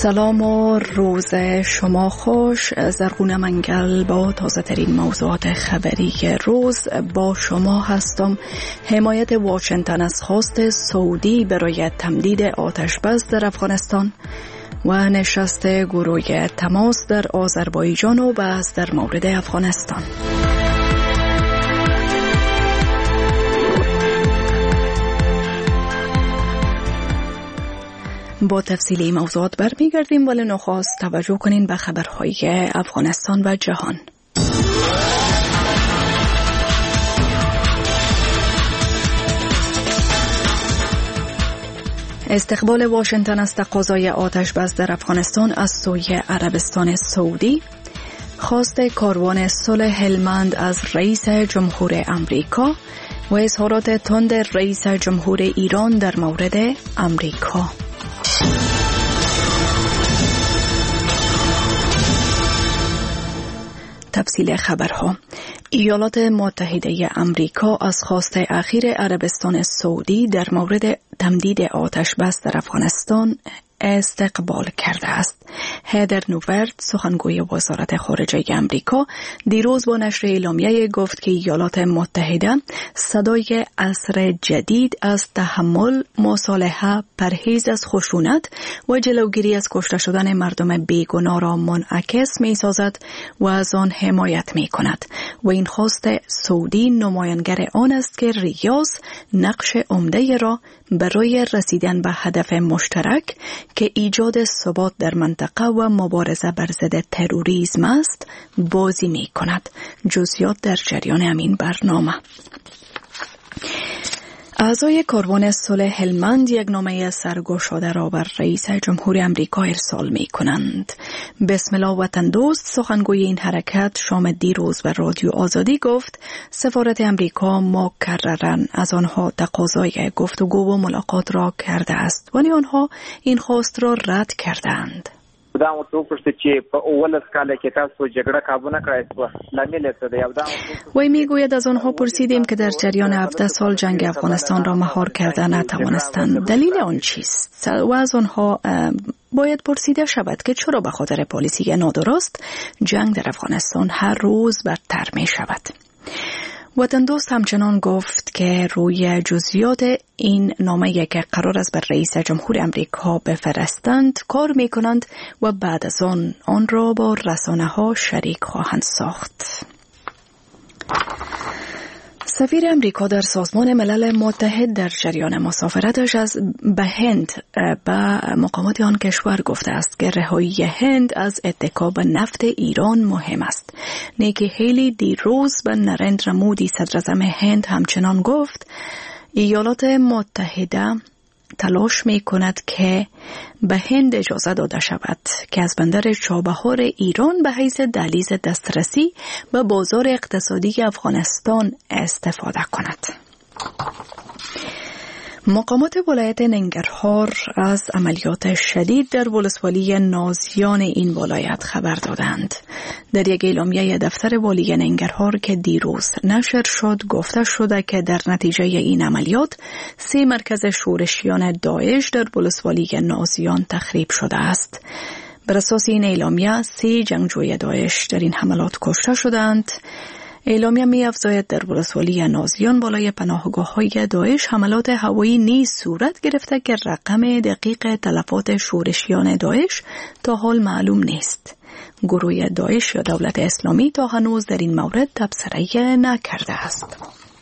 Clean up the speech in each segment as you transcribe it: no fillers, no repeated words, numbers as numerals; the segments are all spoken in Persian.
سلام و روز شما خوش. زرغون منگل با تازه ترین موضوعات خبری روز با شما هستم. حمایت واشنگتن از خواست سعودی برای تمدید آتش بس در افغانستان و نشست گروه تماس در آذربایجان و بحث در مورد افغانستان. با تفصیل این موضوعات برمیگردیم، ولی نخست توجه کنین به خبرهای افغانستان و جهان. استقبال واشنگتن از تقاضای آتش بس در افغانستان از سوی عربستان سعودی، خواست کاروان صلح هلمند از رئیس جمهور امریکا و اظهارات تند رئیس جمهور ایران در مورد امریکا. تفصیل خبرها. ایالات متحده امریکا از خواست اخیر عربستان سعودی در مورد تمدید آتش بس در افغانستان استقبال کرده است. هدر نوورت، سخنگوی وزارت خارجه امریکا، دیروز با نشر اعلامیه گفت که ایالات متحده صدای عصر جدید از تحمل، مصالحه، پرهیز از خشونت و جلوگیری از کشته شدن مردم بیگناه را منعکس می سازد و از آن حمایت می کند و این خواست سعودی نمایانگر آن است که ریاض نقش عمده را برای رسیدن به هدف مشترک که ایجاد ثبات در منطقه و مبارزه بر ضد تروریسم است بازی می کند. جزئیات در جریان همین برنامه. اعضای کاروان صلح هلمند یک نامه سرگشاده را بر رئیس جمهور امریکا ارسال می کنند. بسم الله وطن دوست، سخنگوی این حرکت شام دیروز و رادیو آزادی گفت سفارت امریکا مکرراً از آنها تقاضای گفتگو و ملاقات را کرده است، ولی آنها این خواست را رد کردند. وی میگوید از آنها پرسیدیم که در جریان 17 سال جنگ افغانستان را مهار کرده نتوانستند. دلیل آن چیست؟ و از آنها باید پرسیده شود که چرا به خاطر پالیسی نادرست جنگ در افغانستان هر روز بدتر می شود. وطن دوست همچنان گفت که روی جزئیات این نامه‌ای که قرار است بر رئیس جمهور امریکا بفرستند کار می کنند و بعد از آن را با رسانه‌ها شریک خواهند ساخت. سفیر امریکا در سازمان ملل متحد در جریان مسافرتش به هند به مقامات آن کشور گفته است که رهایی هند از اتکا به نفت ایران مهم است. نیکی هیلی دیروز به نریندرا مودی صدراعظم هند همچنان گفت ایالات متحده تلاش می کند که به هند اجازه داده شود که از بندر چابهار ایران به حیث دهلیز دسترسی به بازار اقتصادی افغانستان استفاده کند. مقامات ولایت ننگرهار از عملیات شدید در ولسوالی نازیان این ولایت خبر دادند. در یک اعلامیه دفتر والی ننگرهار که دیروز نشر شد گفته شده که در نتیجه این عملیات 3 مرکز شورشیان داعش در ولسوالی نازیان تخریب شده است. بر اساس این اعلامیه 3 جنگجوی داعش در این حملات کشته شدند. اعلامیه می افزاید در ولسوالی نازیان بالای پناهگاه‌های داعش حملات هوایی نیز صورت گرفته که رقم دقیق تلفات شورشیان داعش تا حال معلوم نیست. گروه داعش یا دولت اسلامی تا هنوز در این مورد تبصره نکرده است.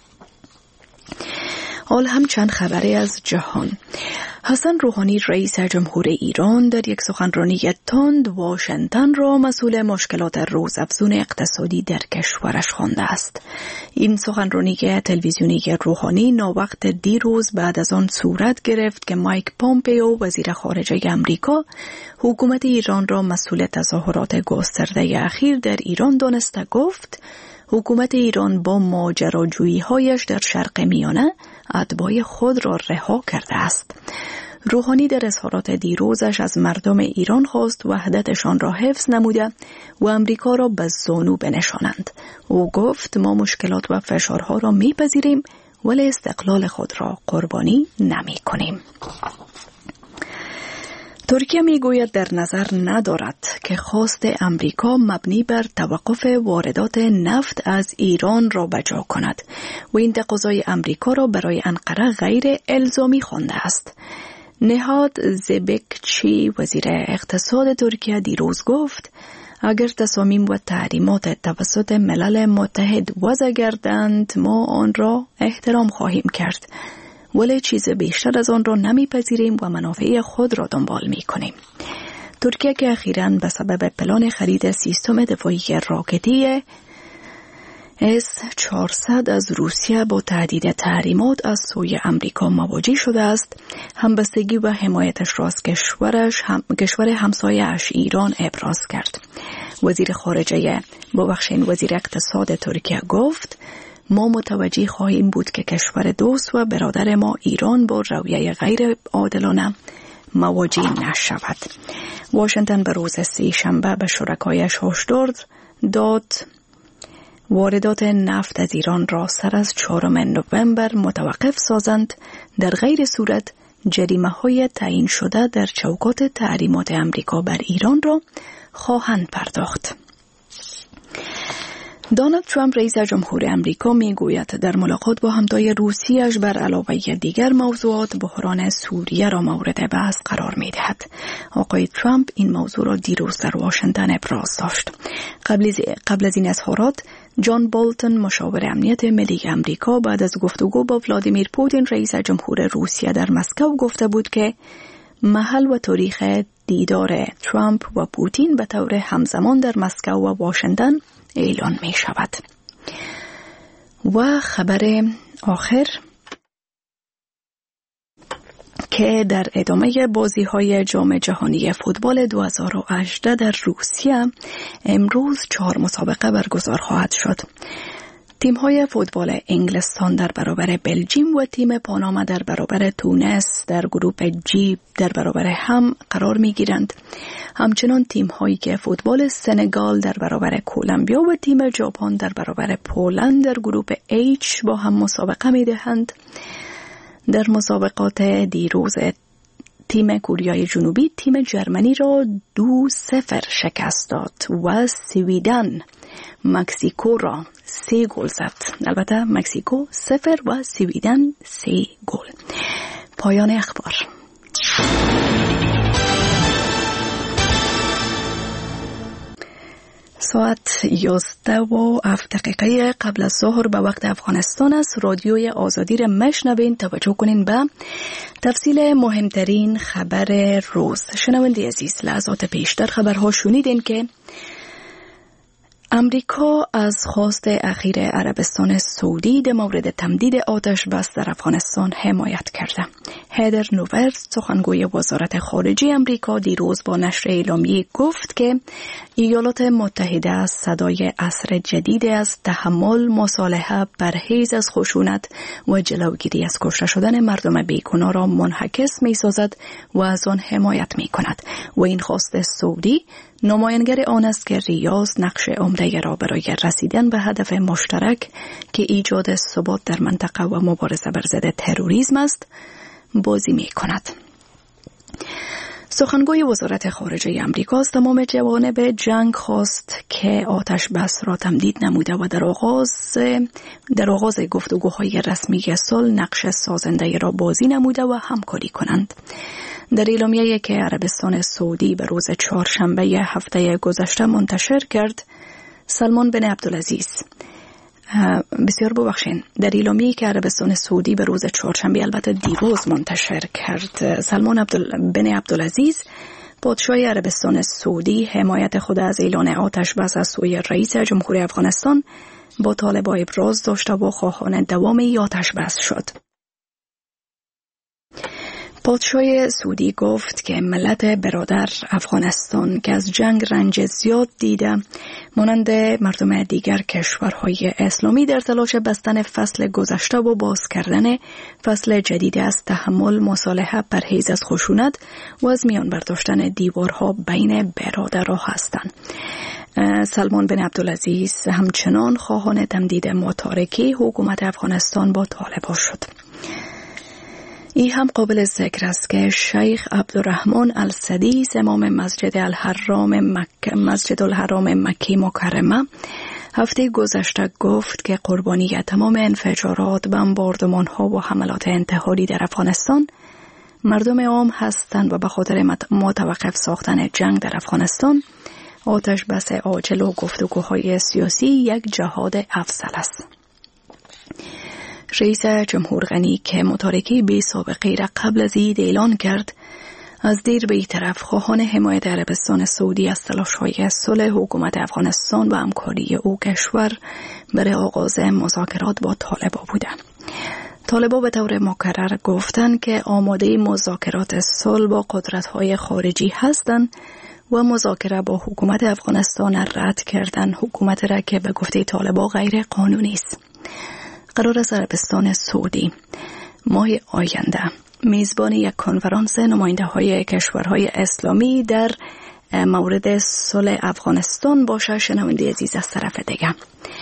حال هم چند خبری از جهان. حسن روحانی رئیس جمهور ایران در یک سخنرانی تند واشنگتن را مسئول مشکلات روزافزون اقتصادی در کشورش خوانده است. این سخنرانی تلویزیونی روحانی ناوقت دیروز بعد از آن صورت گرفت که مایک پومپئو وزیر خارجه آمریکا حکومت ایران را مسئول تظاهرات گسترده اخیر در ایران دانسته گفت حکومت ایران با ماجراجویی‌هایش در شرق میانه اتباع خود را رها کرده است. روحانی در اظهارات دیروزش از مردم ایران خواست وحدتشان را حفظ نموده و امریکا را به زانو بنشانند. او گفت ما مشکلات و فشارها را میپذیریم ولی استقلال خود را قربانی نمی کنیم. ترکیه میگوید در نظر ندارد که خواست امریکا مبنی بر توقف واردات نفت از ایران را بجا کند و این تقاضای امریکا را برای انقره غیر الزامی خوانده است. نهاد زبکچی وزیر اقتصاد ترکیه دیروز گفت اگر تصامیم و تحریمات توسط ملل متحد وضع گردند ما آن را احترام خواهیم کرد، ولی چیز بیشتر از آن را نمیپذیریم و منافع خود را دنبال میکنیم. ترکیه که اخیراً به سبب پلان خرید سیستم دفاعی راکتی S-400 از روسیه با تهدید تحریمات از سوی امریکا مواجه شده است، همبستگی و حمایتش را از کشور همسایه‌اش ایران ابراز کرد. وزیر اقتصاد ترکیه گفت ما متوجه خواهیم بود که کشور دوست و برادر ما ایران با رویه غیر عادلانه مواجه نشود. واشنگتن به روز سه‌شنبه به شرکایش هشدار داد واردات نفت از ایران را سر از 4 نوامبر متوقف سازند، در غیر صورت جریمه‌های تعیین شده در چوکات تحریمات امریکا بر ایران را خواهند پرداخت. دونالد ترامپ رئیس جمهور امریکا میگوید در ملاقات با همتای روسیه‌اش بر علاوه دیگر موضوعات بحران سوریه را مورد بحث قرار می‌دهد. آقای ترامپ این موضوع را دیروز در واشنگتن ابراز داشت. قبل از این اظهارات جان بولتون مشاور امنیت ملی امریکا بعد از گفتگو با ولادیمیر پوتین رئیس جمهور روسیه در مسکو گفته بود که محل و تاریخ دیدار ترامپ و پوتین به طور همزمان در مسکو و واشنگتن اعلان می شود. و خبر آخر که در ادامه بازی‌های جام جهانی فوتبال 2018 در روسیه امروز 4 مسابقه برگزار خواهد شد. تیم‌های فوتبال انگلستان در برابر بلژیم و تیم پاناما در برابر تونس در گروه جی در برابر هم قرار می‌گیرند. همچنان تیم‌هایی که فوتبال سنگال در برابر کلمبیا و تیم ژاپن در برابر پولند در گروه H با هم مسابقه می‌دهند. در مسابقات دیروز تیم کوریای جنوبی تیم جرمنی را 2-0 شکست داد و سویدن مکزیکو را 3 گل زد. البته مکزیکو 0 و سویدن 3 گل. پایان اخبار. ساعت 11:07 قبل از ظهر به وقت افغانستان است. رادیوی آزادی را مشنوین. توجه کنین به تفصیل مهمترین خبر روز. شنونده عزیز، لحظات پیشتر خبرها شنیدین که امریکا از خواست اخیر عربستان سعودی در مورد تمدید آتش بس در افغانستان حمایت کرده. هدر نوورد سخنگوی وزارت خارجه امریکا دیروز با نشر اعلامیه گفت که ایالات متحده صدای عصر جدید از تحمل، مصالحه، پرهیز از خشونت و جلوگیری از کشته شدن مردم بیگناه را منعکس می‌سازد و از آن حمایت می‌کند و این خواست سعودی نماینگر آن است که ریاض نقش عمده را برای رسیدن به هدف مشترک که ایجاد ثبات در منطقه و مبارزه بر ضد تروریسم است بازی می کند. سخنگوی وزارت خارجه امریکا از تمام جوانب جنگ خواست که آتش بس را تمدید نموده و در آغاز گفتگوهای رسمی صلح نقش سازنده را بازی نموده و همکاری کنند. در اعلامیه‌ای که عربستان سعودی به روز چهارشنبه هفته گذشته منتشر کرد، سلمان بن عبدالعزیز در اعلامیه‌ای که عربستان سعودی به روز چهارشنبه البته دیروز منتشر کرد، سلمان بن عبدالعزیز پادشاه عربستان سعودی حمایت خود از اعلان آتش بس از سوی رئیس جمهور افغانستان با طالبان ابراز داشته و خواهان دوام آتش بس شد. پادشاه سعودی گفت که ملت برادر افغانستان که از جنگ رنج زیاد دیده مانند مردم دیگر کشورهای اسلامی در تلاش بستن فصل گذشته و باز کردن فصل جدید از تحمل، مصالحه، پرهیز از خشونت و از میان برداشتن دیوارها بین برادرها هستند. سلمان بن عبدالعزیز همچنان خواهان تمدید متارکه حکومت افغانستان با طالبان شد. این هم قابل ذکر است که شیخ عبدالرحمن السدیس امام مسجد الحرام مکه مکرمه هفته گذشته گفت که قربانی تمام انفجارات، بمباردمان‌ها و حملات انتحاری در افغانستان مردم عام هستند و به خاطر متوقف ساختن جنگ در افغانستان آتش بس عاجل و گفتگوهای سیاسی یک جهاد افضل است. رئیس جمهور غنی که متارکه بی سابقه را قبل از عید اعلان کرد، از دیر به طرف خواهان حمایت عربستان سعودی از تلاش‌های صلح حکومت افغانستان و همکاری او کشور برای آغاز مذاکرات با طالبان بوده. طالبان به طور مکرر گفتند که آماده مذاکرات صلح با قدرت‌های خارجی هستند و مذاکره با حکومت افغانستان رد کردن، حکومت را که به گفته طالبان غیر قانونی است. قرار است عربستان سعودی ماه آینده میزبان یک کنفرانس نماینده‌های کشورهای اسلامی در مورد صلح افغانستان باشه. شنونده عزیز، از طرف دیگه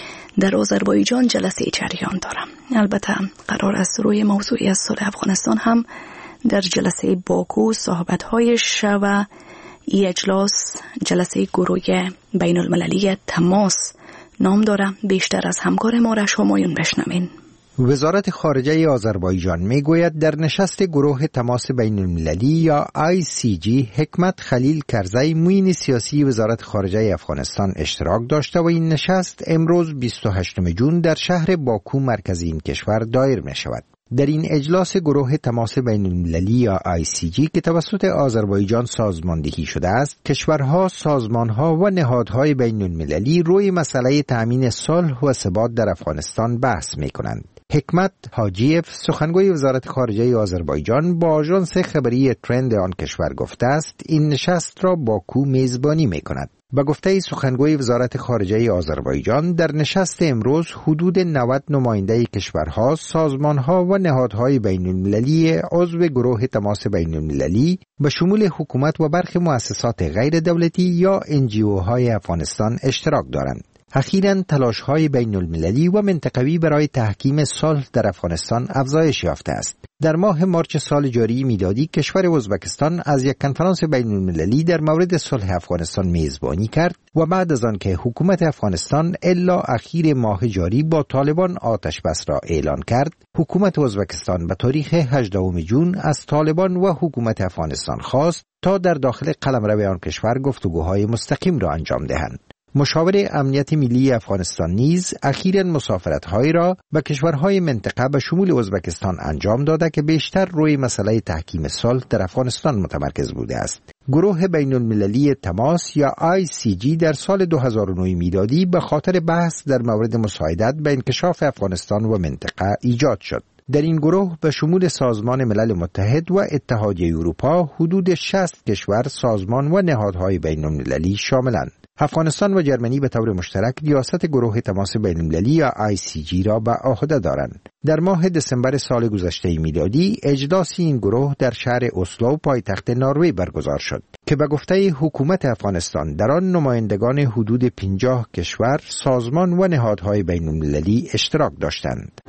در آذربایجان جلسه جریان داره. البته قرار است روی موضوع صلح افغانستان هم در جلسه باکو صحبت‌های شود. این اجلاس جلسه گروه بین المللی تماس نام داره. بیشتر از همکار ما را همایون بشنوین. وزارت خارجه آذربایجان میگوید در نشست گروه تماس بین المللی یا ICG حکمت خلیل کرزی معین سیاسی وزارت خارجه افغانستان اشتراک داشته و این نشست امروز 28 جون در شهر باکو مرکز این کشور دایر می شود. در این اجلاس گروه تماس بین المللی یا ICG که توسط آذربایجان سازماندهی شده است، کشورها، سازمانها و نهادهای بین المللی روی مسئله تأمین صلح و ثبات در افغانستان بحث می کنند. حکمت حاجیف سخنگوی وزارت خارجه آذربایجان با آژانس خبری ترند آن کشور گفته است این نشست را باکو میزبانی می کند. به گفته سخنگوی وزارت خارجه آذربایجان در نشست امروز حدود 90 نماینده کشورها، سازمانها و نهادهای بین المللی عضو گروه تماس بین المللی به شمول حکومت و برخی مؤسسات غیر دولتی یا NGO های افغانستان اشتراک دارند. اخیراً تلاش‌های بین المللی و منطقوی برای تحکیم صلح در افغانستان افزایش یافته است. در ماه مارچ سال جاری میلادی کشور ازبکستان از یک کنفرانس بین المللی در مورد صلح افغانستان میزبانی کرد و بعد از آن که حکومت افغانستان الا اخیر ماه جاری با طالبان آتش بس را اعلان کرد، حکومت ازبکستان به تاریخ 18 جون از طالبان و حکومت افغانستان خواست تا در داخل قلمرو آن کشور گفتگوهای مستقیم را انجام دهند. مشاور امنیت ملی افغانستان نیز اخیراً مسافرت‌هایی را به کشورهای منطقه به شمول ازبکستان انجام داده که بیشتر روی مسئله تحکیم صلح در افغانستان متمرکز بوده است. گروه بین المللی تماس یا ICG در سال 2009 میلادی به خاطر بحث در مورد مساعدت به انکشاف افغانستان و منطقه ایجاد شد. در این گروه به شمول سازمان ملل متحد و اتحادیه اروپا حدود 60 کشور، سازمان و نهادهای بین المللی شاملند. افغانستان و جرمنی به طور مشترک ریاست گروه تماس بین المللی یا ICG را به عهده دارند. در ماه دسامبر سال گذشته میلادی اجلاس این گروه در شهر اسلو پایتخت نروژ برگزار شد که به گفته حکومت افغانستان در آن نمایندگان حدود 50 کشور، سازمان و نهادهای بین المللی اشتراک داشتند.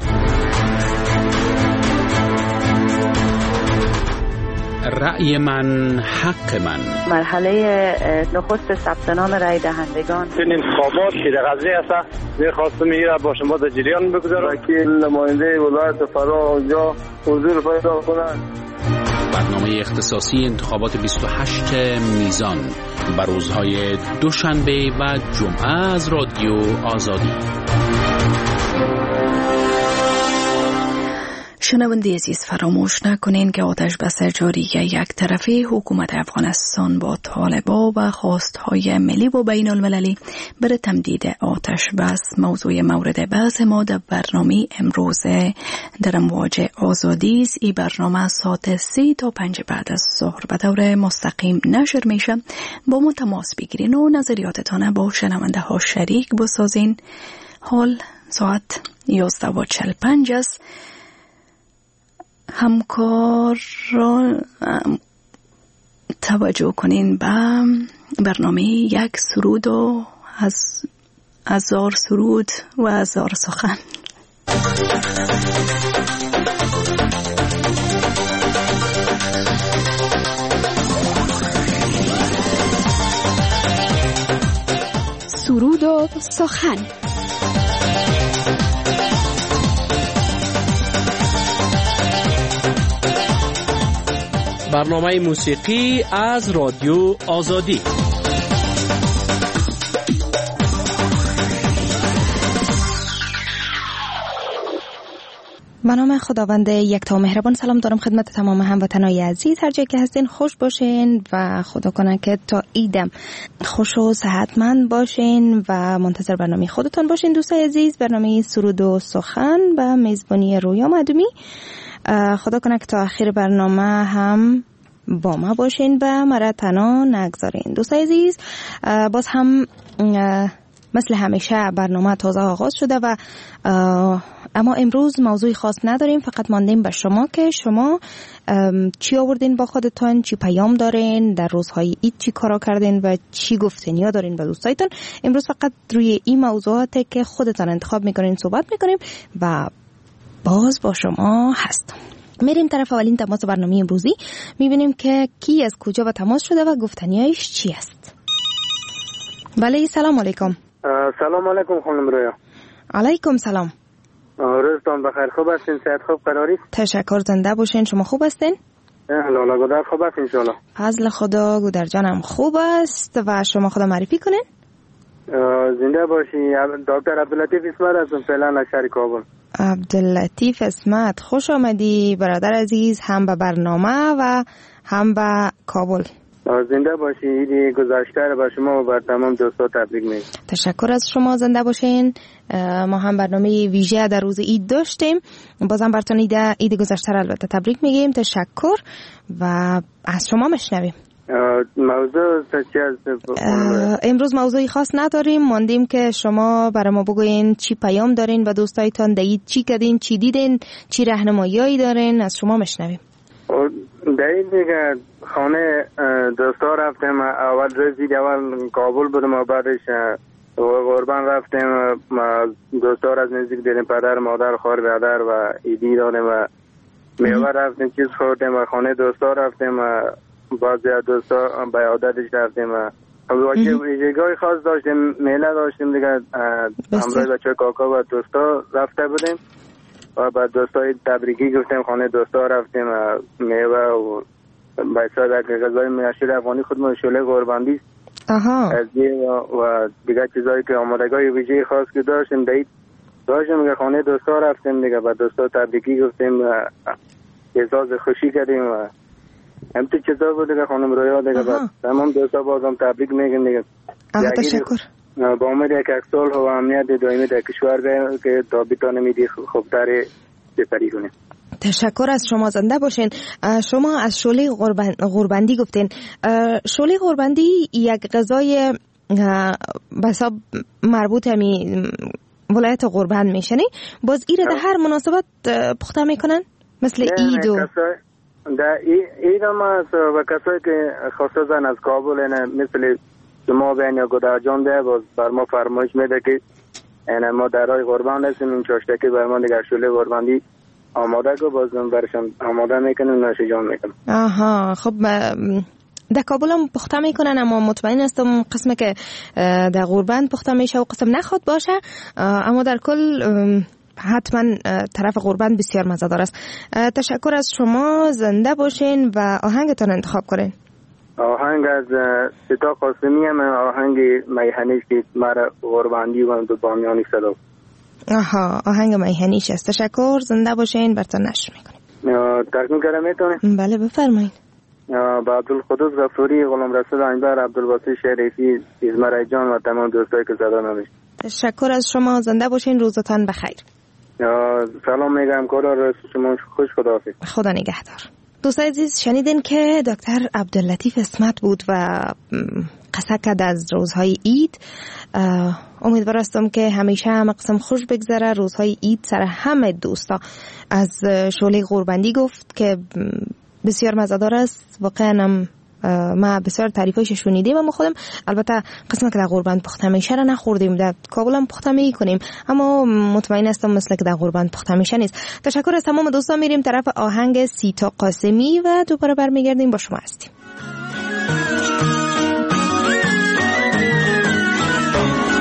رأی من حق من. مرحله نخست ثبت نام رأی دهندگان این انتخابات که در قضیه است می‌خواستم میره با شما در جریان بگذارم که نماینده ولایت فرا اونجا حضور پیدا کنند. برنامه اختصاصی انتخابات 28 میزان بر روزهای دوشنبه و جمعه از رادیو آزادی. شنونده عزیز، فراموش نکنین که آتش بس جاری یک طرفی حکومت افغانستان با طالبان و خواستهای ملی و بین المللی برای تمدید آتش بس موضوع مورد بحث ما در برنامه امروز در امواج آزادی است. این برنامه ساعت 3 تا 5 بعد از ظهر به طور مستقیم نشر میشه. با ما تماس بگیرین و نظریاتتان با شنونده ها شریک بسازین. حال ساعت 11:45 است. همکاران توجه کنین به برنامه یک سرود و از هزار سرود و هزار سخن. سرود و سخن. برنامه موسیقی از رادیو آزادی. به نام خداوند یکتا مهربان سلام دارم خدمت تمام هموطنان عزیز، هر جایی که هستین خوش باشین و خدا کنه که تا عیدم خوش و صحتمند باشین و منتظر برنامه خودتون باشین. دوستای عزیز، برنامه سرود و سخن و میزبانی رویا مدومی. خدا کنه که تا آخر برنامه هم با ما باشین و مرا تنها نگذارین. دوستای عزیز، باز هم مثل همیشه برنامه تازه آغاز شده و اما امروز موضوع خاص نداریم، فقط ماندیم به شما که شما چی آوردین با خودتان، چی پیام دارین، در روزهای عید چی کارا کردین و چی گفتنیا دارین به دوستایتان. امروز فقط روی این موضوعاتی که خودتان انتخاب میکنین صحبت میکنیم و باز با شما هستم. میریم طرف اولین تماس برنامه امروزی، میبینیم که کی از کجا به تماس شده و گفتنیایش چی است. بله، سلام علیکم. سلام علیکم خانم رویا. علیکم سلام. روزتان بخیر، خوب هستین؟ صحت خوب قراری؟ تشکر، زنده باشین. شما خوب هستین؟ لالا گودر خوب است انشالله. فضل خدا، گودر جانم خوب است و شما خدا معرفی کنین. زنده باشی. دکتر عبداللطیف اسمت هستم، فعلا از شهر کابل. عبداللطیف اسمت، خوش آمدی برادر عزیز، هم به برنامه و هم به کابل. زنده باشی. عید گذشته را به شما و بر تمام دوستا تبریک میگم. تشکر از شما، زنده باشین. ما هم برنامه ویژه در روز عید داشتیم، بازم براتون عید گذشته را البته تبریک میگیم. تشکر و از شما مشنویم. موضوع چی است؟ امروز موضوعی خاص نداریم، ماندیم که شما برای ما بگوین چی پیام دارین و دوستایتان در عید چی کردین، چی دیدین، چی راهنمایی دارین. از شما مشنویم. در این دیگه خانه دوستا رفتیم. اول رسید اول کابل بودم و بعدش قربان رفتیم. دوستا را از نزدیک دیدیم، پدر مادر خواهر برادر و عیدی دادیم و میوه رفتیم، چیز خوردیم و خانه دوستا رفتیم. بعضی از دوستا به عادتش رفتیم و ویژگی خاص داشتیم، میله داشتیم دیگه. همراه بچه کاکا و دوستا رفته بودیم و بعد دوستای تبریکی گفتیم، خانه دوستا رفتیم و میوه و بایسا در غذای مشهور افغانی خودمون شوله قربانی از و دیگه چیزایی که آمادگی ویژه خاص که داشتیم داشتیم که خانه دوستا رفتیم دیگه. بعد دوستا تبریکی گفتیم و احساس خوشی کردیم و همچه چیزا بود دیگه خانم رویا دیگه. بعد تمام دوستا بازم تبریک میگیم دیگه. تشکر. با امید یک صلح و امنیت دائمی در کشور که تا بتانیم خوبتر سپری کنیم. تشکر از شما، زنده باشین. شما از شوله قربندی گفتین. شوله قربندی یک غذای به حساب مربوط همی ولایت قربند میشنی، باز ایره در هر مناسبت پخته میکنن مثل عید و در عید ما و کسایی که خصوصا از کابل مثل شما بین یا گودر جان ده باز بر ما فرمایش میده که ما درای قربان هستیم، این چاشتکی بر ما دیگر شوله قربانی آماده گو بازم برشان آماده میکنیم، نوش جان میکنیم. خب در کابل هم پخته میکنن، اما مطمئن هستم قسم که در قربان پخته میشه و قسم نخواد باشه، اما در کل حتما طرف قربان بسیار مزه‌دار است. تشکر از شما، زنده باشین و آهنگتون انتخاب کنین. آهنگ از ستا قاسمی هم آهنگ میهنیش که مرا قربانی و دو بامیانی صدا. آهنگ میهنیش است. تشکر، زنده باشین، براتون نشر میکنیم. تقدیم کردم میتونی؟ بله بفرمایید. با عبدالقدوس غفوری، غلام رسول انبر، عبدالباسط شریفی، ازمرای جان و تمام دوستایی که صدا نمیشت. تشکر از شما، زنده باشین، روزتان بخیر. سلام میگم، کارا شما خوش، خداحافظ. خدا نگهدار. دوستای عزیز، شنیدین که دکتر عبداللطیف اسمت بود و قصه کرد از روزهای عید. امیدوار هستم که همیشه همه قسم خوش بگذره. روزهای عید سر همه دوستا. از شوله قربندی گفت که بسیار مزه‌دار است، واقعا ما بسیار تعریفایش شنیدیم، اما خودم البته قسمی که در قربان پخته میشه را نخوردیم، در کابل هم پخته میکنیم، اما مطمئن هستم مثل که در قربان پخته میشه نیست. تشکر از تمام دوستان. میریم طرف آهنگ سیتا قاسمی و دوباره برمیگردیم با شما هستیم.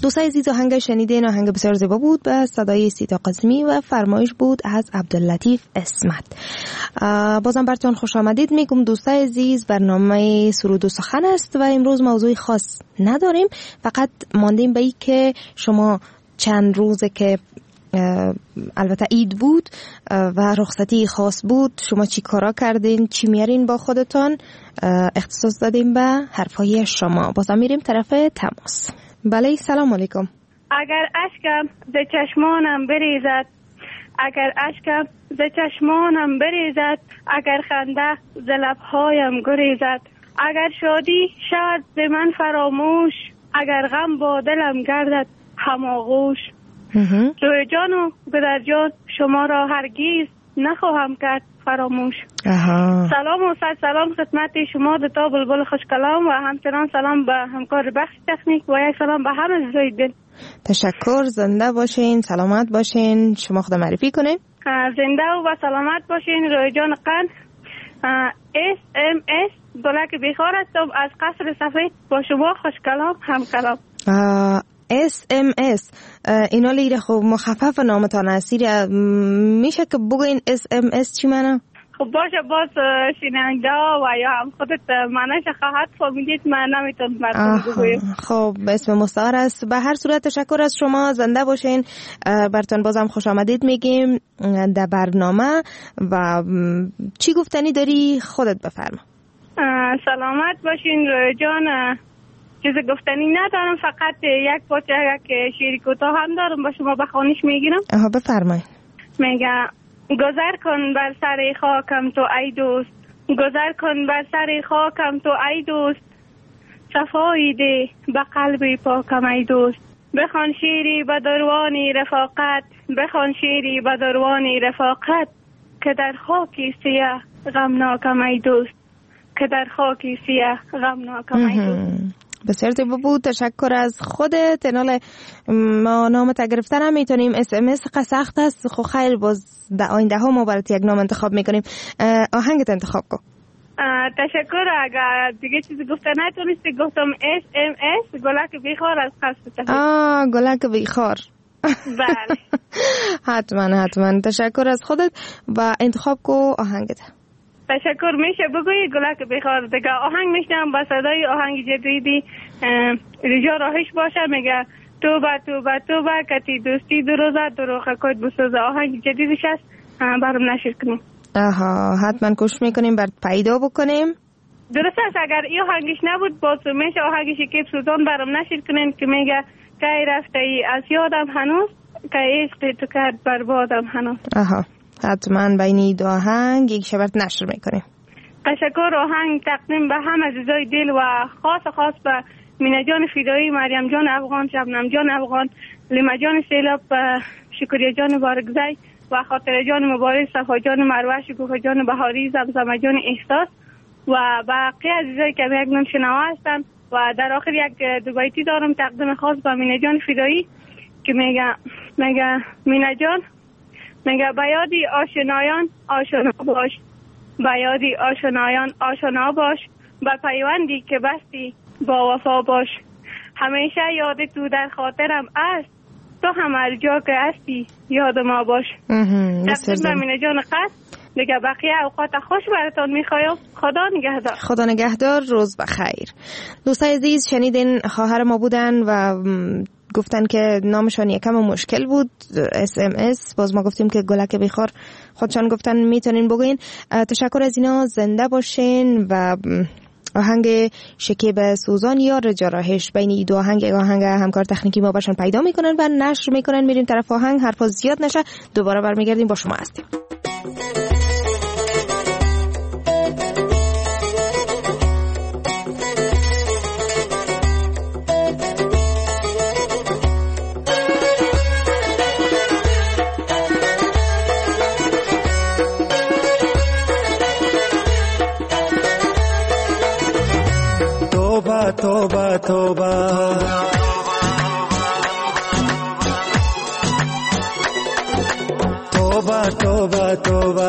دوستای عزیز، آهنگ شنیدین آهنگ بسیار زیبا بود به صدای سیتا قاسمی و فرمایش بود از عبداللطیف اسمت. بازم براتون خوش آمدید میگم دوستای عزیز. برنامه سرود و سخن است و امروز موضوع خاص نداریم، فقط ماندیم به این که شما چند روزه که البته عید بود و رخصتی خاص بود، شما چی کارا کردین، چی میارین با خودتان، اختصاص دادیم به حرفای شما. بازم میریم طرف تماس. بله، سلام علیکم. اگر اشکم ز چشمانم بریزد، اگر اشکم ز چشمانم بریزد، اگر خنده ز لبهایم گریزد، اگر شادی شود ز من فراموش، اگر غم با دلم گردد هماغوش، روی جان و پدر جان شما را هرگیز نخواهم کرد فراموش. سلام و صد سلام خدمت شما دوتا بلبل خوش کلام و همچنان سلام به همکار بخش تکنیک و یک سلام به همه عزیزای دل. تشکر، زنده باشین، سلامت باشین. شما خود معرفی کنین. زنده و سلامت باشین. روی جان قند SMS بلک بیخار هستم از قصر سفید، با شما خوش کلام هم کلام. SMS اینا لیره خب مخفف نامتان اسیر میشه که بگوین SMS چی معنی؟ خب باشه، باز شنونده و یا هم خودت معنیش خواهد فهمیدید، من نمیتونم براتون بگویم. خب اسم مستعار است. به هر صورت تشکر از شما، زنده باشین. براتون بازم خوش آمدید میگیم در برنامه و چی گفتنی داری خودت بفرما. سلامت باشین روی جان. چیز گفتنی ندارم، فقط یک پارچه که شعری کوتاه هم دارم با شما بخوانیش میگیرم. بفرمایید. میگه گذر کن بر سر خاکم تو ای دوست، گذر کن بر سر خاکم تو ای دوست، صفایی ده به قلبی پاکم ای دوست، بخوان شعری به دروانی رفاقت، بخوان شعری به دروانی رفاقت، که در خاکی سیاه غمناکم ای دوست، که در خاکی سیاه غمناکم ای دوست. بسیار زیبا بود، تشکر از خودت. انال ما نامت گرفتن هم میتونیم، SMS سخت است. خب خیر، باز در آینده ها ما برات یک نام انتخاب میکنیم. آهنگت انتخاب کن. تشکر. اگر دیگه چیزی گفته نتونستی گفتم SMS گلک بیخار از قصد. گلک بیخار. بله. حتما تشکر از خودت و انتخاب کو آهنگت. تشکر. میشه بگویی گلک بخار دیگه آهنگ میشنم با صدای آهنگ جدیدی رجا راهش باشه. میگه توبه توبه توبه کتی دوستی دروزه دروخه کد بسوزه. آهنگ جدیدش هست، برام نشر کنیم. حتما کوشش میکنیم برات پیدا بکنیم. درست است. اگر این آهنگش نبود باز میشه آهنگ شکیب سوزان برام نشر کنین که میگه کی رفته ای از یادم هنوز، که عشق تو کرد بربادم هنوز. حتما بین دو آهنگ یک شبرت نشر میکنیم. تشکر. آهنگ تقدیم به هم عزیزای دل و خاص به مینه جان فیدایی، مریم جان افغان، شبنم جان افغان، لیما جان سیلاب، شکریه جان بارگزی و خاطر جان مبارک، صفا جان مروه، شکوفه جان بهاری، زمزمه جان احساس و باقی عزیزای که یک نام شنوا هستن. و در آخر یک دو بیتی دارم تقدیم خاص به مینه جان فیدایی که میگه مینه جان، میگه بیادی آشنایان آشنا باش، بیادی آشنایان آشنا باش، به پیوندی که بستی با وفا باش، همیشه یاد تو در خاطرم است، تو هم هر جا که هستی یاد ما باش. تقدیم به مینه جان قصد. دیگه بقیه اوقات خوش براتون میخوایم. خدا نگهدار. خدا نگهدار. روز بخیر. دوستای عزیز، شنیدین خواهر ما بودن و گفتن که نامشان یکم مشکل بود. SMS باز ما گفتیم که گلک بیخار خودشان گفتن میتونین بگوین. تشکر از اینا، زنده باشین. و آهنگ شکیب سوزان یا رجا راهش، بین این دو آهنگ همکار تکنیکی ما باشن پیدا میکنن و نشر میکنن. میریم طرف آهنگ، حرفا زیاد نشه، دوباره برمیگردیم با شما هستیم. توبه توبه توبه توبه توبه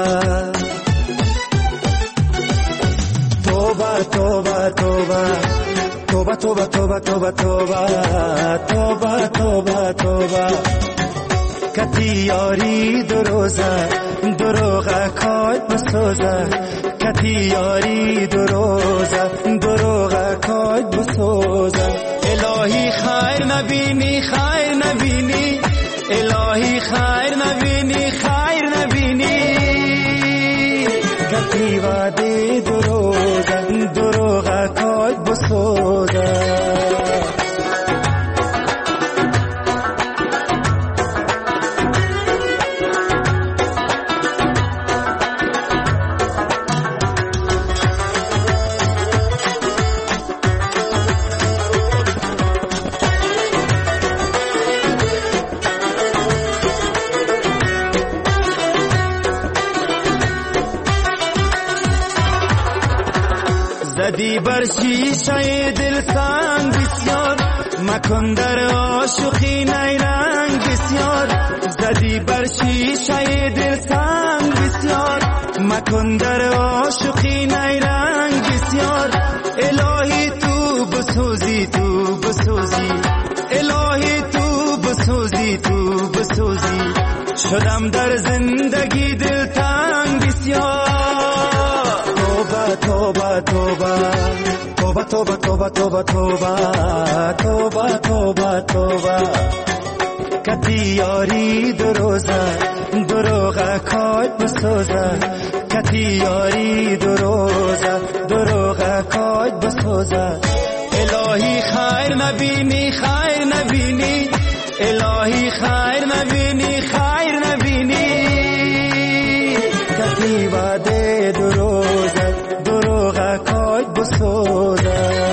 توبه توبه توبه توبه توبه توبه توبه توبه توبه توبه توبه توبه کتی یاری دروزه دروغه کات بسوزه کتی یاری دروغه کات بسوزه الهی خیر نبینی الهی خیر نبینی کتی وعده دروغه کات بسوزه زدی بر شیشه دل سنگ بسیار مکن در عاشقی نیرنگ بسیار زدی بر شیشه دل سنگ بسیار مکن در عاشقی نیرنگ بسیار الهی تو بسوزی الهی تو بسوزی شدم در زندگی دل تنگ بسیار توبه توبه توبه توبه توبه توبه توبه توبه کتی یاری دروغه کات بسوزه کتی یاری دروغه کات بسوزه الهی خیر نبینی الهی خیر نبینی کتی وعده دروغه کات بسوزه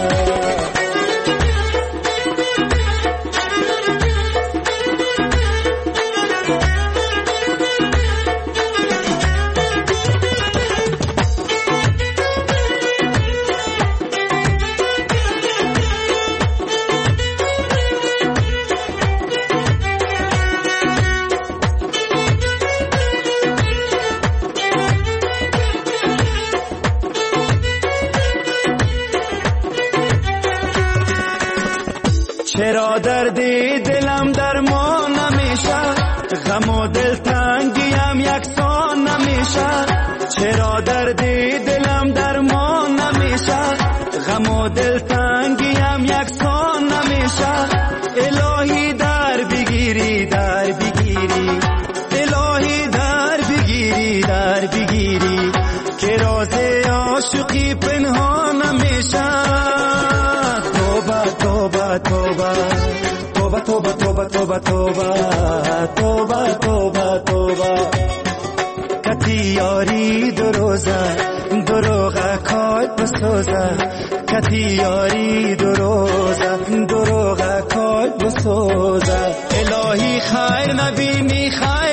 چرا درد دلم درمان نمیشه غم و دلتنگیم یکسان نمیشه چرا درد دلم درمان نمیشه غم و دلتنگیم یکسان نمیشه الهی در بگیری الهی در بگیری که راز عاشقی پنهان نمیشه توبه توبه توبه توبه توبه توبه توبه کتی یاری دروغه کات بسوزه کتی یاری دروغه کات بسوزه الهی خیر نبینی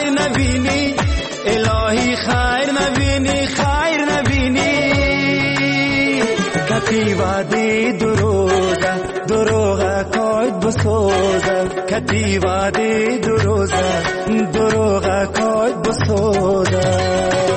الهی خیر نبینی کتی وعده دروغه کات بسوزه کتی وعده دروغه کات بسوزه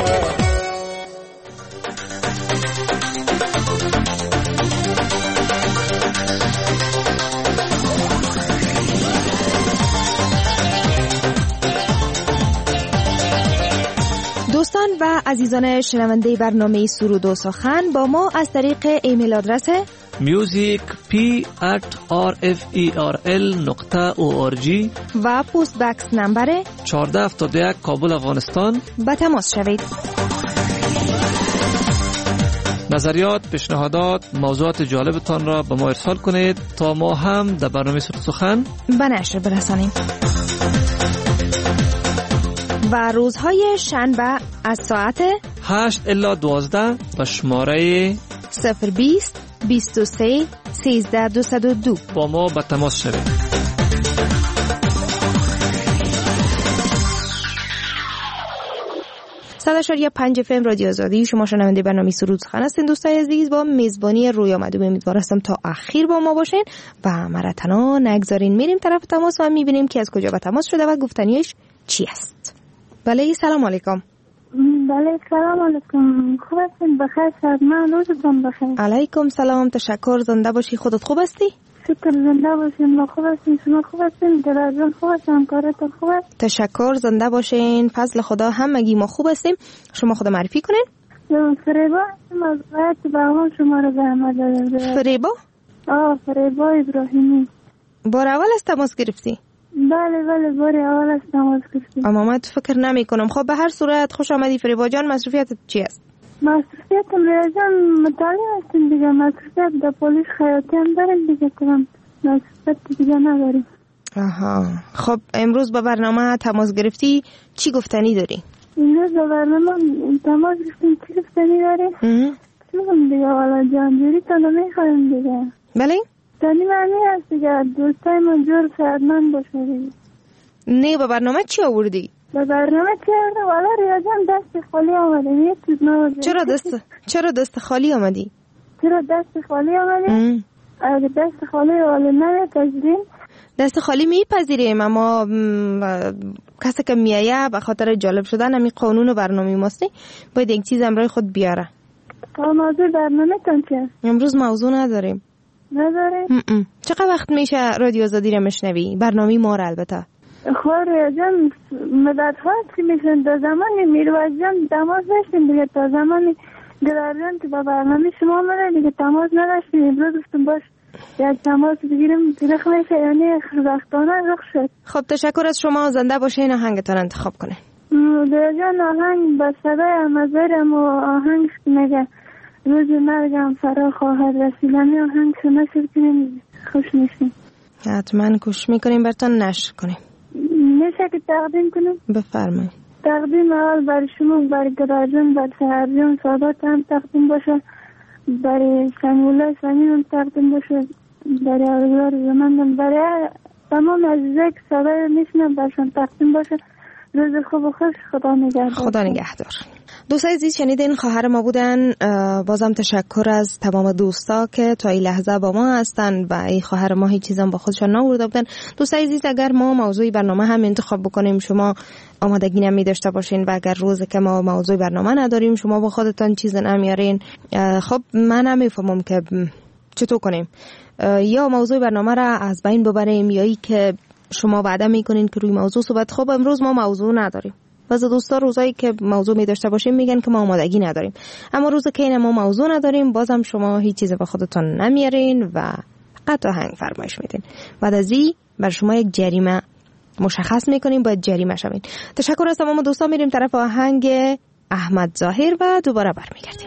دوستان و عزیزان شنونده برنامه سرود و سخن با ما از طریق ایمیل آدرس music@rferl.org و پست بکس نمبر 1471 کابل افغانستان با تماس شوید. نظریات، پیشنهادات، موضوعات جالبتان را به ما ارسال کنید تا ما هم در برنامه سرود و سخن به نشر برسانیم. و روزهای شنبه از ساعت 8 الی 12 به شماره 020 23 13 202 با ما به تماس شوید. صداشاری 5 FM رادیو آزادی، شما شنونده برنامه سرود سخن هستین. دوستای عزیز، با میزبانی روی آمده امیدوار هستم تا آخر با ما باشین و مرتنا نگذارین. میریم طرف تماس و میبینیم که از کجا به تماس شده و گفتنیش چی است. بله، سلام علیکم. بله، سلام علیکم. خوب هستین؟ بخیر شد. من روزتون بخیر. علیکم سلام، تشکر. زنده باشی. خودت خوب هستی؟ شکر، زنده باشین. ما خوب هستیم، شما خوب هستین؟ دلارجان خوب هست؟ همکارتان خوب است؟ تشکر، زنده باشین. فضل خدا همگی ما خوب هستیم. شما خود معرفی کنین. فریبا هستم از باید باهان شما رو زحمت دادم. فریبا؟ فریبا ابراهیمی. بار اول از تماس گرفتی؟ بله بار اول از تماس گرفتی. اما من فکر نمی کنم. خب به هر صورت خوش آمدی فریبا جان. مصروفیتت چی است؟ مصروفیتم ریاضان مطالعه هستیم دیگه. مصروفیت در پلیس خیاطی هم داریم دیگه. کنم مصروفیت دیگه نداریم. آها. خب امروز به برنامه تماس گرفتی، چی گفتنی داری؟ امروز به برنامه تماس گرفتیم، چی گفتنی داری؟ چون دیگه والا جانجوری تا نمیخوایم دیگه. بله؟ تانی معنی هست دیگه. دوستای من جور صحتمند باشه دیگه. نه به برنامه چی آوردی؟ به برنامه چی آوردی؟ والا ریاضان دست خالی آمده. یه چیز نوازه. چرا دست خالی آمدی؟ اگه دست خالی والا نمیپذیریم، دست خالی میپذیریم، اما کسی که میایه به خاطر جالب شدن همین قانون و برنامه ماستی باید یک چیز امرای خود بیاره. موضوع برنامه تان چیه؟ امروز موضوع نداریم. چقدر وقت میشه رادیو آزادی رو مشنوی؟ برنامه ما رو البته. خب ریاضان مدت هاست که میشن. در زمان میروز جان تماس داشتیم دیگه. تا زمان دلارجان که با برنامه شما مره دیگه تماس نداشتیم. امروز گفتم باش یک تماس بگیریم. تلخ میشه یعنی خوشبختانه رخ شد. خب تشکر از شما. زنده باشین. آهنگتان انتخاب کنه. دلارجان آهنگ با صدای امازرم و آهنگ میگه روز مرگم فرا خواهد رسیدن. آهنگ شما نشر کنیم خوش میشیم. حتما گوش میکنیم براتون نشر کنیم. میشه که تقدیم کنیم؟ بفرمایید. تقدیم اول برای شما، برای دلارجان، برای سهرجان سادات هم تقدیم باشه، برای سمیوله سمیم هم تقدیم باشه، برای آرزوار زمندم، برای تمام عزیزه که صدای میشنم برشان تقدیم باشه. روز خوب و خوش. خدا نگهدار. خدا نگهدار. دوستای عزیز شنیدین خواهر ما بودن. بازم تشکر از تمام دوستا که تا این لحظه با ما هستن و این خواهر ما هیچ چیزم با خودشان نآورده بودن. دوستای عزیز اگر ما موضوع برنامه هم انتخاب بکنیم شما آمادگی نمی داشته باشین و اگر روزی که ما موضوع برنامه نداریم شما با خودتان چیز نمیارین، خب من نمیفهمم که چطور کنیم. یا موضوع برنامه را از بین ببریم یا ای که شما وعده میکنین که روی موضوع صحبت. خب امروز ما موضوع نداریم. بعضی دوستا روزایی که موضوع می داشته باشیم میگن که ما آمادگی نداریم، اما روزی که این ما موضوع نداریم بازم شما هیچ چیز با خودتون نمیارین و فقط آهنگ فرمایش میدین. بعد از این بر شما یک جریمه مشخص میکنیم، باید جریمه شوین. تشکر از تمام دوستا. میریم طرف آهنگ احمد ظاهر و دوباره برمیگردیم.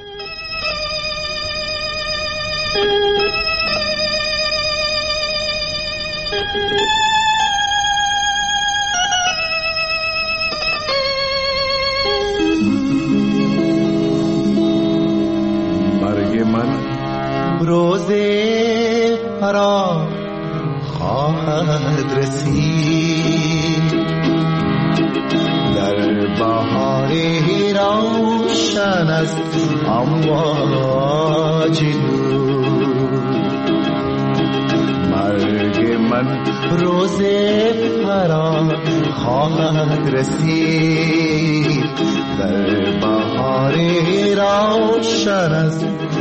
مرگ من روز فرا خواهد رسید، در بهاری روشن از امواج نور. مرگ من روز فرا خواهد رسید، در بهاری روشن از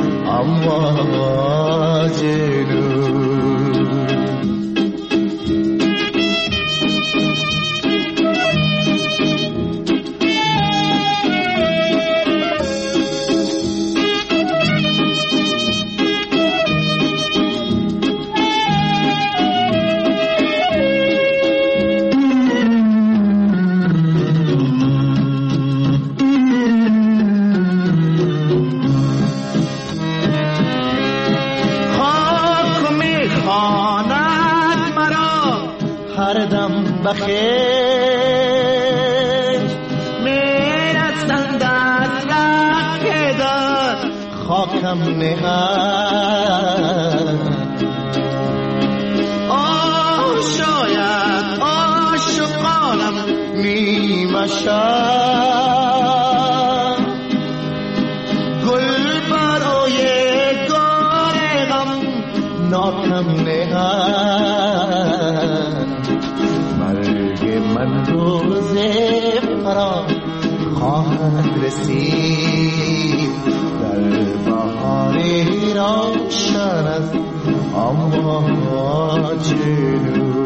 امواج نور. بخیر میرسند از راه دار خاکم نهاد. شاید عاشقانم نیمه شب گل برای گل غم ناکم نهاد. من روز فرا خواهد رسید، در بهاری روشن از اما جنو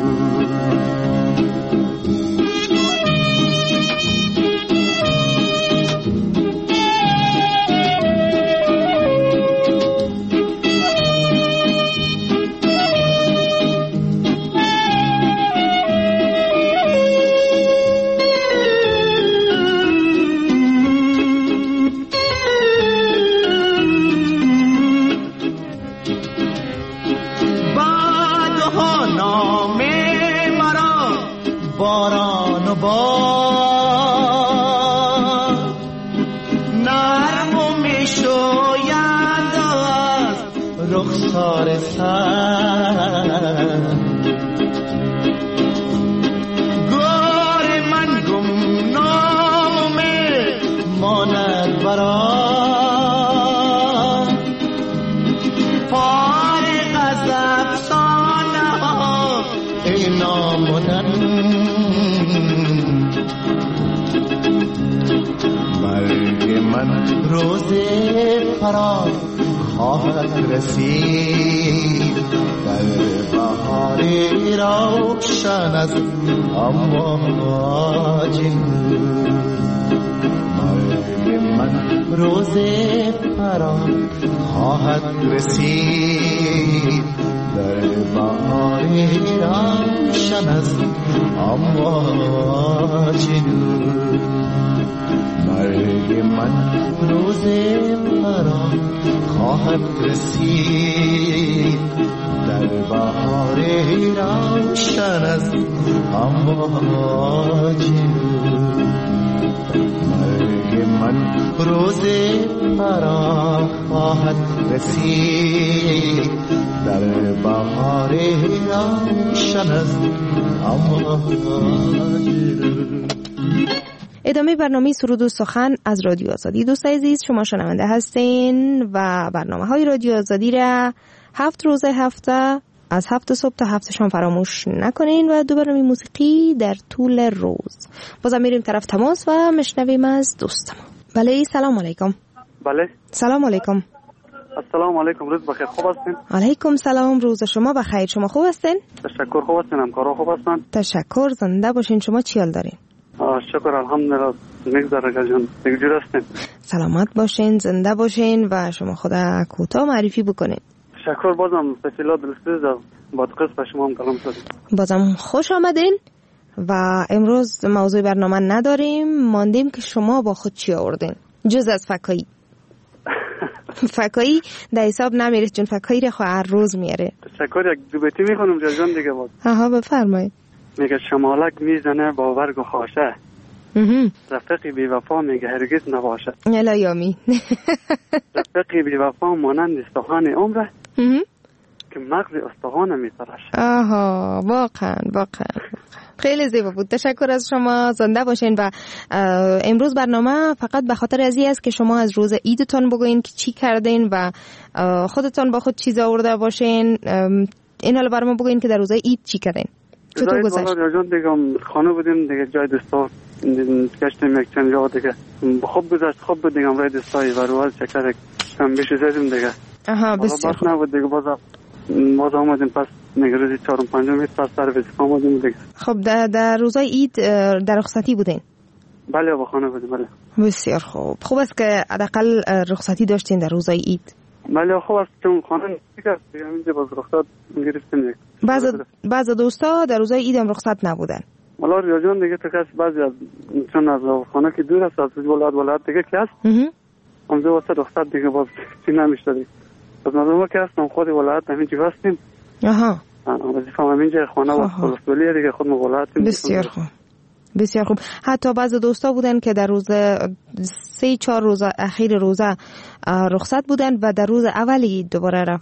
روز فرار خواهد رسید در بهار روشن از امواج مرگ من روز فرار خواهد رسید در بهار روشن از امواج مرگ من روز فرار خواهد رسید در بهار روشن از امواج مرگ من روز فرار خواهد رسید در بهار روشن از امواج. ادامه برنامه سرود و سخن از رادیو آزادی. دوست عزیز شما شنونده هستین و برنامه های رادیو آزادی را 7 روز هفته از 7 صبح تا 7 شام فراموش نکنین و دو برنامه موسیقی در طول روز. بازم میریم طرف تماس و مشنویم از دوستم. بله سلام علیکم. بله سلام علیکم. السلام علیکم، روز بخیر، خوب هستین؟ علیکم سلام، روز شما بخیر. شما خوب هستین؟ تشکر، خوب هستین، همکارا خوب هستن؟ تشکر، زنده باشین. شما چی حال دارین؟ شکر الحمدلله، میگذره جان، دیگه جور هستین؟ سلامت باشین، زنده باشین و شما خود کوتاه معرفی بکنین. تشکر، بازم فسیلا دلسوز با قصد به شما هم کلام شدیم. بازم خوش آمدین و امروز موضوع برنامه نداریم، ماندیم که شما با خود چی آوردین جز از فکایی. فکایی در حساب نمیره چون فکایی رو خواهر هر روز میاره. تشکر، یک دو بیتی میخونم جان دیگه باز. آها بفرمایید. میگه شمالک میزنه با برگ و خاشه، رفقی بی وفا میگه هرگز نباشه. الهیامی. رفقی بی وفا مانند استخوان عمره که مغز استخوان میتراشه. آها واقعا خیلی زیبا بود. تشکر از شما، زنده باشین. و امروز برنامه فقط به خاطر ازی است که شما از روز عیدتون بگوین که چی کردین و خودتون با خود چیز آورده باشین. این حالا برام بگوین که در روز عید چی کردین، چطور گذشت؟ جان دیگه خانه بودیم دیگه، جای دوستا گشتیم یک چند جا دیگه، خوب گذشت، خوب بود دیگه. امروز دوستایی و روز چکر کم بیش زدیم دیگه. آها بسیار خوب نبود دیگه. باز آمدیم پس دیگه روزی 4 و 5 پس سر وظیفه آمدیم دیگه. خب در روزای عید در رخصتی بودین؟ بله با خانه بودیم. بله بسیار خوب است که حداقل رخصتی داشتین در روزای عید. بله خوب است چون خانه دیگه اینجا باز رخصت گرفتیم دیگه. بعض دوستا در روزای عید هم رخصت نبودن. والا ریاضیان دیگه تکاس بعضی از چون از خانه که دور است، از ولایت دیگه که هست اونجا واسه رخصت دیگه باز چی نمیشه دیگه. از مردم که هستم خود ولایت همینجا هستیم. آها وظیفه همینجا خانه و مسئولیت دیگه خود ولایت. بسیار خوب. حتی بعض دوستا بودن که در روز 3-4 روز اخیر روزه رخصت بودن و در روز اولی دوباره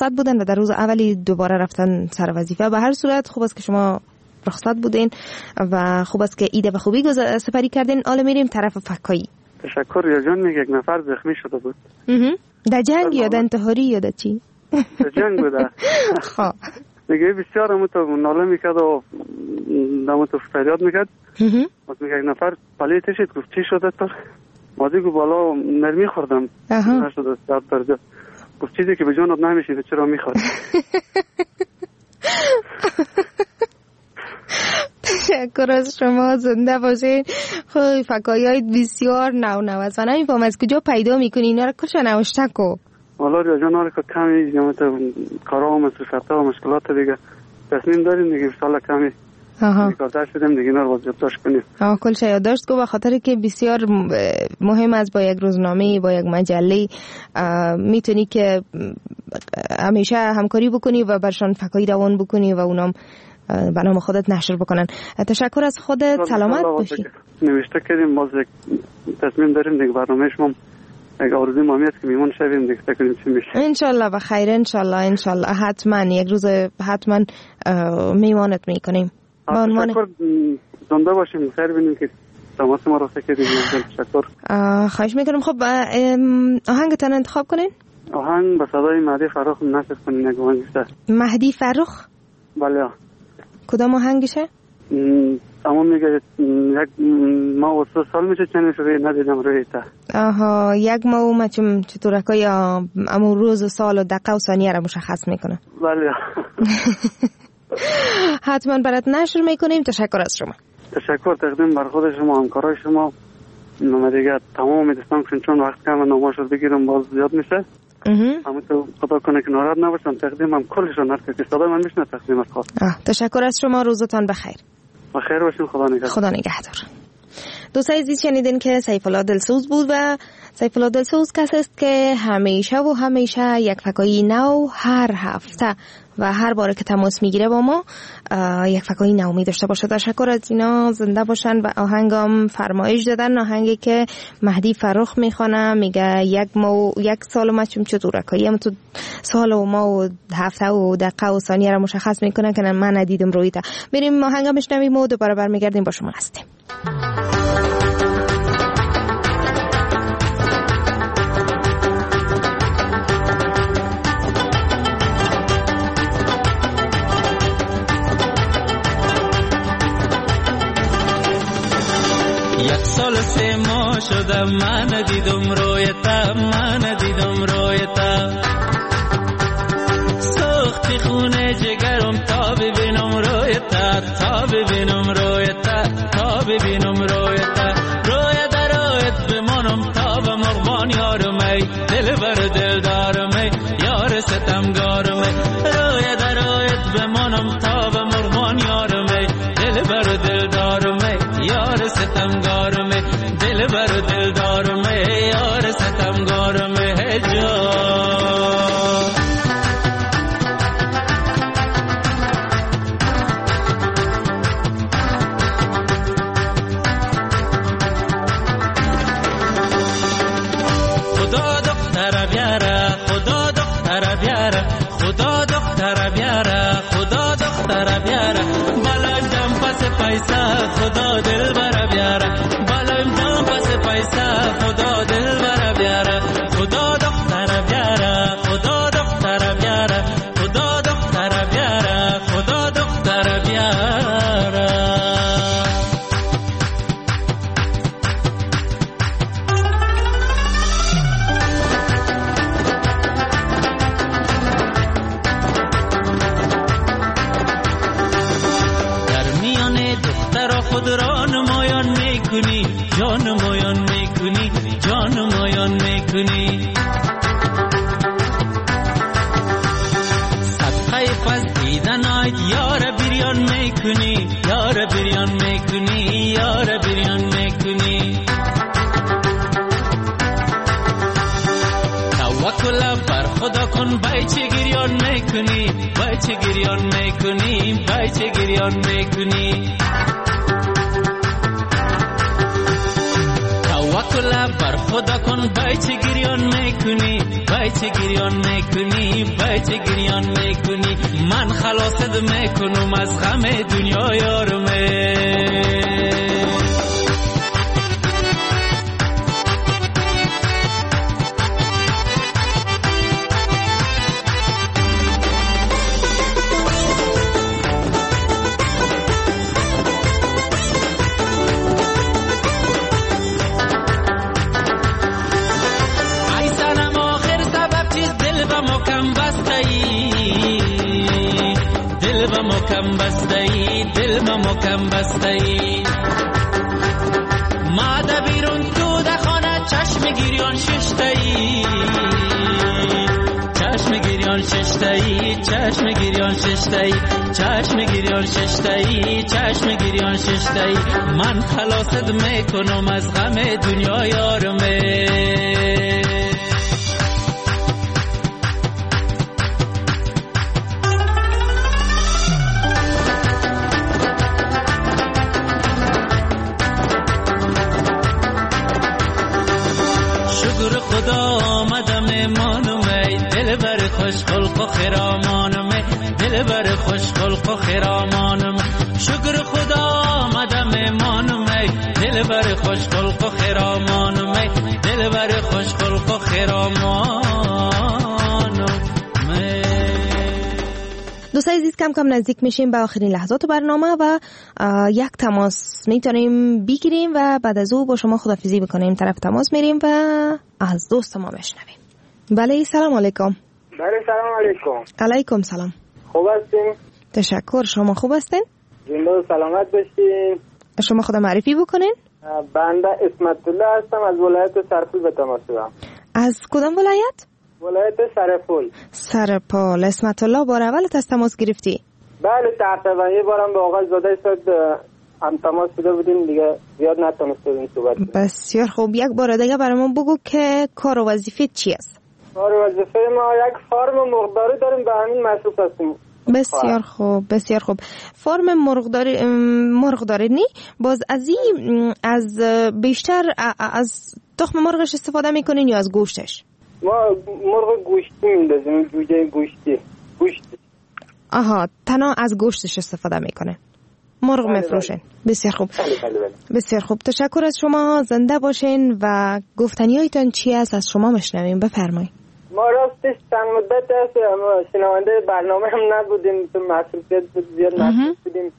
رفتن سر وظیفه. به هر صورت خوب است که شما رخصت بودین و خوب است که عید به خوبی سپری کردین. حالا میریم طرف فکایی. تشکر. یا جان میگه یک نفر زخمی شده بود. در جنگ یا در انتحاری یا در چی؟ در جنگ بوده. خب دیگه بسیار همون تو ناله میکرد و همون تو فریاد میکرد. از میگه یک نفر پلیتش گفت چی شده تو؟ ما دیگه بالا نرمی خوردم نشده درد درجه. گفت چیزی که به جانت نمیشه چرا میخواد؟ تشکر از شما، زنده باشین. خب فکایای بسیار نو است و نمیفهم از کجا پیدا میکنی اینا رو کلش نوشته کو؟ والا ریا جان آره که کمی کارا و مصرفتا و مشکلات دیگه تصمیم داریم دیگه سال کمی کار شدیم دیگه اینا رو یادداشت کنیم. کلش یادداشت کو، به خاطر که بسیار مهم است با یک روزنامه با یک مجله میتونی که همیشه همکاری بکنی و برشان فکایی روان بکنی و اونام به نام خودت نشر بکنن. تشکر از خودت، سلامت باشی. نوشته کردیم باز تصمیم داریم دیگه برنامه شما اگه آرزوی مامیت که میمون شویم دیگه تکنیم چی میشه انشالله و خیر. انشالله حتما یک روز حتما میمانت میکنیم. با عنوان زنده باشیم، خیر بینیم که تماس ما را کردیم. تشکر. خواهش میکنم. خب آهنگتان انتخاب کنین. آهنگ به صدای مهدی فرخ نصب کنین. یک آهنگ بیشتر. مهدی فرخ؟ بله. کدام آهنگشه؟ اما میگه یک ماه و 3 سال میشه چنین شده ندیدم روی تا. آها، یک ماه و چطورکای امون روز و سال و دقیقه و ثانیه را مشخص میکنه. بله. حتما برات نشر میکنیم. تشکر از شما. تشکر تقدیم بر خود شما، همکارای شما. ما دیگه تمام دوستان چون وقت کم نماشو بگیرم باز زیاد میشه. اما تو خدا کنه که ناراحت نباشن. تقدیم هم کلشون هر که صدای من میشنه تقدیم از خواست. تشکر از شما، روزتان بخیر. بخیر باشین. خدا نگهدار. خدا نگهدار. دوستان عزیز شنیدین که سیف الله دلسوز بود و سیف الله دلسوز کسی است که همیشه یک فکایی نو هر هفته و هر باره که تماس میگیره با ما یک فکایی نو می داشته باشه. تشکر از اینا، زنده باشن. و آهنگام فرمایش دادن، آهنگی که مهدی فرخ میخونه، میگه یک سال ما چطورکایی هم تو سال و ما و هفته و دقیقه و ثانیه را مشخص میکنه که من ندیدم روی تا. بریم آهنگام بشنویم و دوباره برمیگردیم با شما هستیم. یک سال 3 ماه شده من ندیدم رویتا، من ندیدم رویتا. سوختی خونه جگرم تا ببینم رویتا، تا ببینم رویتا، تا ببینم رویتا. رویت رویت بمانم تا به مرغان یارم ای، دل بر دل دارم ای، یار ستمگارم ای. رویت رویت بمانم تا به مرغان یارم ای، دل بر دل دارم ای، یار ستمگارم ای، دل بر دل دارم ای، یار ستمگارم ای جان. خدا دختر بیاره، خدا دختر بیاره، خدا دختر بیاره، خدا دختر بیاره. بالایم دم پس پیسه خدا دل بر بیاره، بالایم دم پس پیسه خدا دل بر بیاره. خدا دختر بیاره، خدا دختر بیاره، خدا دختر بیاره، خدا دختر بیاره. خود را نمایان میکنی، جان نمایان میکنی، جان نمایان میکنی. صدقه پس دیدن آید یار بریان میکنی، یار بریان میکنی، یار بریان میکنی. توکل بر خدا کن، بایچه گریان میکنی، بایچه گریان میکنی، بایچه گریان میکنی. توکل بر خدا کن، بایچه گریان میکنی، بایچه گریان میکنی، بایچه گریان میکنی. من خلاصت میکنم از غم دنیا یارمه. محکم بسته ای دل ما محکم بسته ای ماده بیرون تو ده خانه چشم گیریان ششته ای چشم گیریان ششته ای چشم گیریان ششته ای چشم گیریان ششته ای چشم گیریان ششته ای من خلاصت میکنم از غم دنیا یارمه شکر خدا آمدم مانم ای دل بر خوش خلق و خرامانم دل بر خوش خلق و خرامانم شکر خدا آمدم مانم ای دل بر خوش خلق و خرامانم دل بر خوش خلق و خرامانم. دوستای عزیز کم کم نزدیک میشیم به آخرین لحظات برنامه و یک تماس میتونیم بگیریم و بعد از او با شما خداحافظی بکنیم. طرف تماس میریم و از دوست ما بشنویم. بله سلام علیکم. بله سلام علیکم. علیکم سلام. خوب هستین؟ تشکر. شما خوب هستین؟ زنده و سلامت باشین. شما خود معرفی بکنین. بنده اسمت الله هستم از ولایت سرپول به تماس دارم. از کدام ولایت؟ ولایت سرپول. سرپول. اسمت الله بار اولت از تماس گرفتی؟ بله تقریبا یه بارم به آقای زاده صد هم تماس شده بودیم دیگه زیاد نتونستیم صحبت کنیم. بسیار خوب. یک بار دیگه برامون بگو که کار و وظیفه چی است؟ کار و وظیفه ما یک فارم مرغداری داریم، به همین مصروف هستیم. بسیار خوب بسیار خوب. فرم مرغداری نی باز از بیشتر از تخم مرغش استفاده میکنین یا از گوشتش؟ ما مرغ گوشتی میندازیم، جوجه گوشتی. آها تنها از گوشتش استفاده میکنه. مرغ میفروشین. بسیار خوب. بسیار خوب. تشکر از شما. زنده باشین و گفتنیایتان چی است از شما مشنویم. بفرمایید. ما راستش چند مدت است شنونده برنامه هم نبودیم، تو مصروفیت زیاد مصروف بودیم،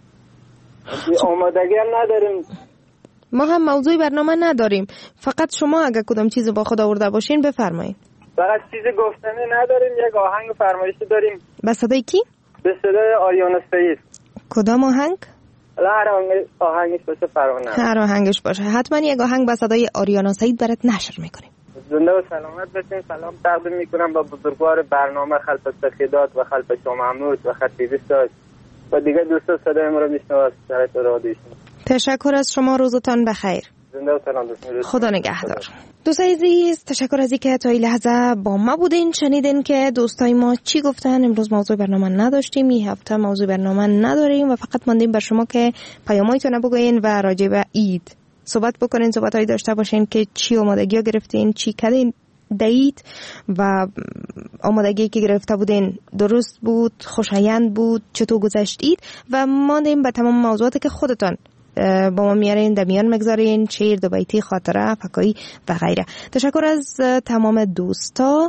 آمادگی هم نداریم. ما هم موضوع برنامه نداریم، فقط شما اگر کدام چیز با خود آورده باشین بفرمایید. فقط چیز گفتنی نداریم، یک آهنگ فرمایشی داریم. به صدای کی؟ به صدای آریانا سعید. کدام آهنگ؟ هر آهنگش باشه فرق نداره. هر آهنگش باشه. حتما یک آهنگ به صدای آریانا سعید برات نشر میکنیم. زنده و سلامت باشین. سلام تقدیم میکنم با بزرگوار برنامه خلف سخیدات و خلف شما محمود و خطیبی ساز و دیگه دوستا صدای ما رو میشنوند در رادیوشون. تشکر از شما. روزتان بخیر. زنده و سلام باشین. خدا نگهدار. دوستای عزیز تشکر از اینکه تا این لحظه با ما بودین. شنیدین که دوستای ما چی گفتن. امروز موضوع برنامه نداشتیم، این هفته موضوع برنامه نداریم و فقط ماندیم بر شما که پیامایتون بگوین و راجع به عید صحبت بکنین، صحبتایی داشته باشین که چی آمادگی ها گرفتین، چی کردین دید و آمادگی که گرفته بودین درست بود، خوشایند بود، چطور گذشتید و ماندیم به تمام موضوعاتی که خودتان با ما میارین در میان مگذارین، شعر، دو بیتی، خاطره، فکایی و غیره. تشکر از تمام دوستا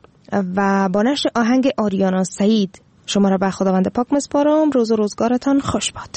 و با نشر آهنگ آریانا سعید شما را به خداوند پاک مسپارم. روز و روزگارتان خوش باد.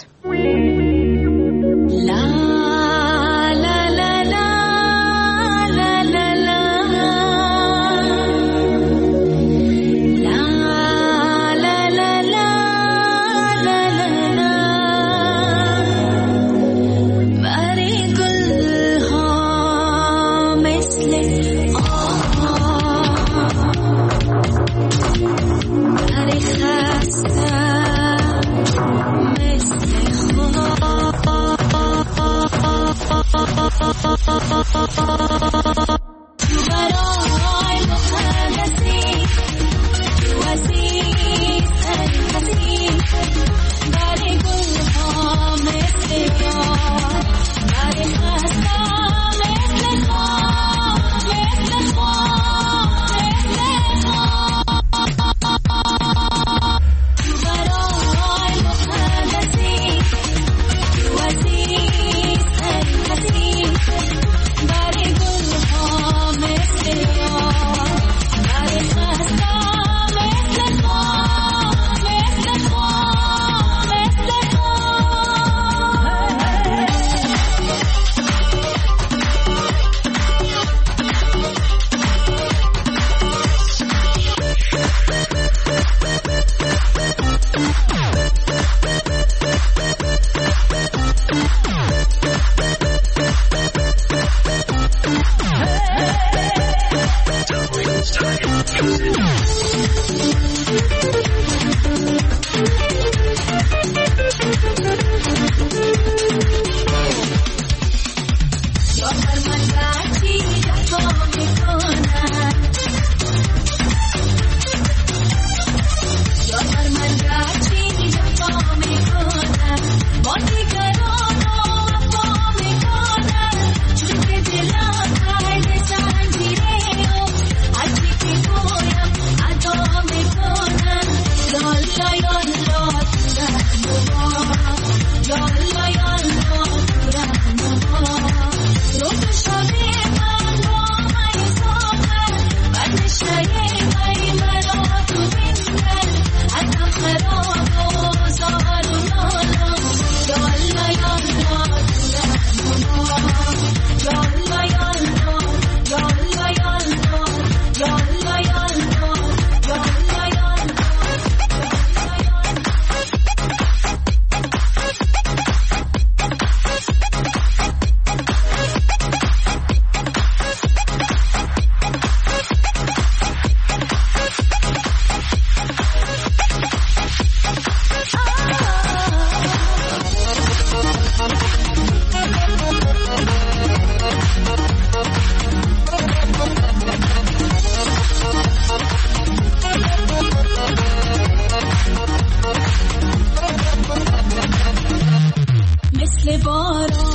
Very good. مثل باران